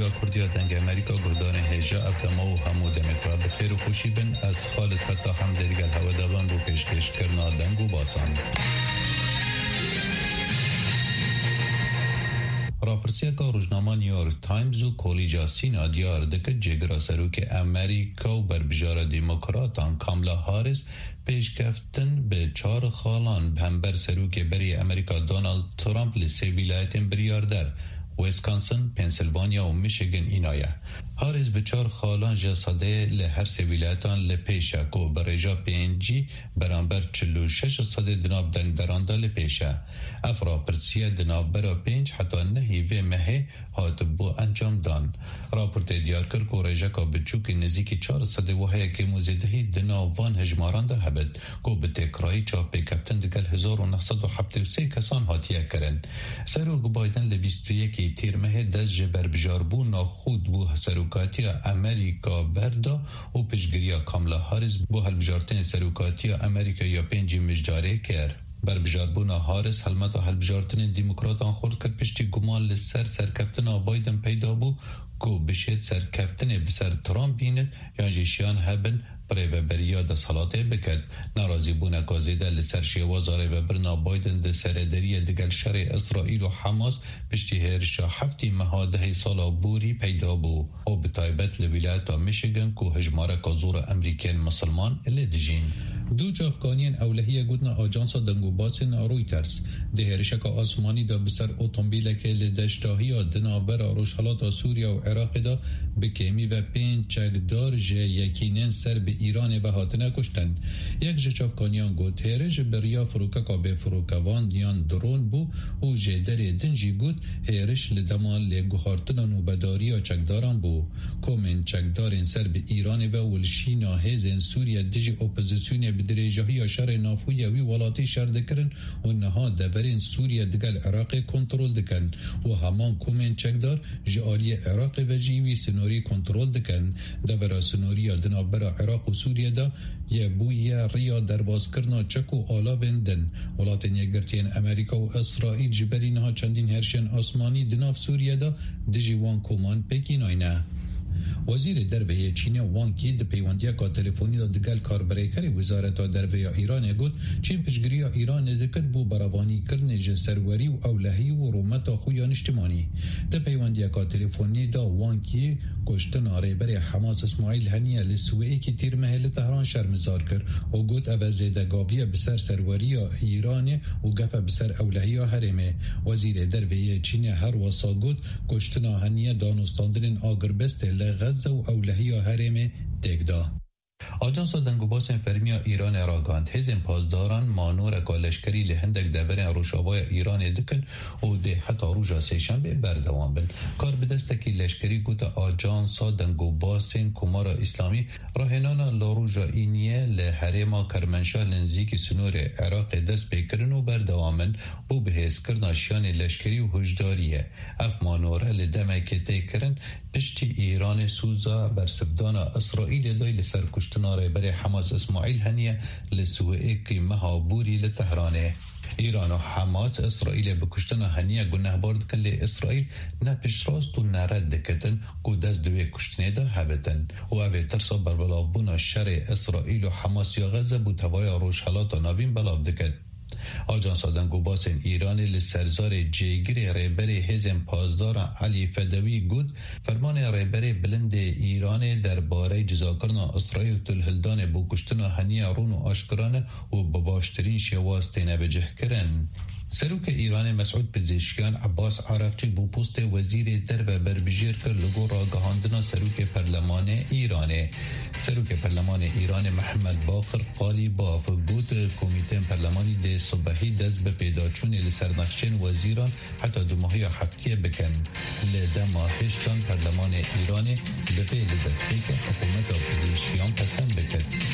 سروکا کردیا دنگ امریکا گهدان هجا افتما و همو دمترا بخیر و خوشی بن از خالد فتح هم درگل هوا دابان بو پیشکش کرنا دنگ و باسان. راپرسیا که روزنامه نیویورک تایمز و کلیجا سینا دیار دکه جگرا سروک امریکا و بربجار دموکراتان کاملا هاریس پیشکفتن به 4 خالان همبر سروک بری امریکا دونالد ترامپ لسی ولایتین بریاردر ویسکانسن، پنسیلوانیا و میشیگن اینایه. هاریس به 4 خالان جساده لهر سی ولایتان لپیشه که برجا 5 برانبر 46 صده دناب دنگ درانده لپیشه. افرا پرسیه دناب برا 5 حتی نهی و مهی هات بو انجام دان. راپورت دیار کرد که رجا که بچوک نزیکی 4 صده وحیه که موزیدهی دناوان هجماران ده هبد که به تکرایی چاف پیکفتن دگل 1973 کسان هاتیه کرن. سروک بایدن ل21 تیر مه دست جبر بجاربو ناخود بو سروکاتی امریکا بردا و پیشگیری کاملا هاریس بو هلبجارتن سروکاتی امریکا یا 5 مجداره کر. بر بجاربونا هاریس حلمتا هلبجارتن دیموکراتان خورد کد پشتی گمان لسر سرکفتن بایدن پیدا بو که بشید سرکفتن بسر ترامپ بیند یا جیشیان هبن برای و بریا ده صلاته بکد. نارازی بونه کازیده لسر شیوازاره و برنا بایدن ده سردری دگل شر اسرائیل و حماس پشتی هرشا 7 مهاده سالا بوری پیدا بو او بطایبت لولایت میشیگن که هجماره کازور امریکن مسلمان لدجین. دو افغانیان اولهیه گودنا آجانسا دنگو باسن رویترز ده هرشک آسمانی دا بسر اوتومبیل که لدشتاهی دنابر روشحالات سوریا و عراق دا بکیمی و 5 چکدار جه یکینن سر به ایران و هاتنه کشتن. یک جه افغانیان گود هرش بریا فروکا به فروکوان دیان درون بو و جه در دنجی گود هرش لدمان لگوخارتن نوبداری چکداران بو. کومن چکدارن سر به ایران و ولشینا هزن سوریا دیجی اپوزیسیون بدرجه‌های شر نافوی وی ولاتی شر دکرن و نها دورین سوریه دگل عراق کنترل دکن و همان کومن چکدار جالی عراق و جیوی سنوری کنترل دکن. دورا سنوری دنابرا عراق و سوریه دا یه بویه ریا درباز کرنا چک و آلا وندن. ولاتین یگرتین امریکا و اسرائیل جبرینها چندین هرشن آسمانی دناف سوریه دا دجی وان کومان پکین آینه. وزیر درویه چین وان کی د پیوندیا کا تلفنی د دگل کاربریکر وزارت درویه ایران گفت چین پشگیری ایران دکت بو براوانی کرن جسروری و اولهی و رومت خویان اجتماعی. د پیوندیا کا تلفنی دا وان کی گشتن اره بر حماس اسماعیل هنیه لسوئی کی تیر محل تهران شرمزار کرد و گفت اوازیده گاویه بسر سروری ایران و گفه بسر اولهی هرمه. وزیر درویه چین هر وسا گفت گشتن هنیه دانستاندن آگربست غزه و اولهی هرم دگدا. آجانس دنگوباس فرمیا ایران راگاند هزین پاسداران مانور کالشکری لهندک دبرین روشاوای ایران دکن و ده حتی روژا سیشنبه بردوان بن. کار بدستکی لشکری گوت آجانس دنگوباس کمارا اسلامی راهنانا لاروژا اینیه لحرما کرمنشاه لنزیک سنور عراق دست بکرن و بردوان بن و به حس کرنا شیان لشکری و هجداریه. اف مانوره لدمه که کرن پشتی ایران سوزا بر سفدان اسرائیل دایل سرکشتناره برای حماس اسماعیل هنیه لسوئه که مهابوری لتهرانه. ایران و حماس اسرائیل بکشتن هنیه گناه بارد کن لی اسرائیل نه پشراست و نه رد دکتن که دست دوی کشتنه ده هبتن و اوه ترسا بر بلابون شر اسرائیل و حماس یا غزه بو توای روشحالات و نابین بلاب دکت. آجانس دنگوباس ایران لسرزار جیگر ریبر هزم پازدار علی فدوی گود فرمان ریبر بلند ایران درباره جزاکرن اسرائیل تلهلدان بو کشتن هنیه رون و آشکرانه و بباشترین شواستینه بجه کرن. سروک ایران مسعود پزشکیان عباس عراقچی بو پوست وزیر در و بربجیر که لگو را گهاندنا سروک پرلمان ایرانه. سروک پرلمان ایران محمد باقر قالی با فبوت کمیته پرلمانی ده صبحی دست به پیداچون لسرنقشن وزیران حتی 2 ماهی هفتیه بکن. لده ماهشتان پرلمان ایران به پیل دست بکن حکومت پزشکیان پسند بکن.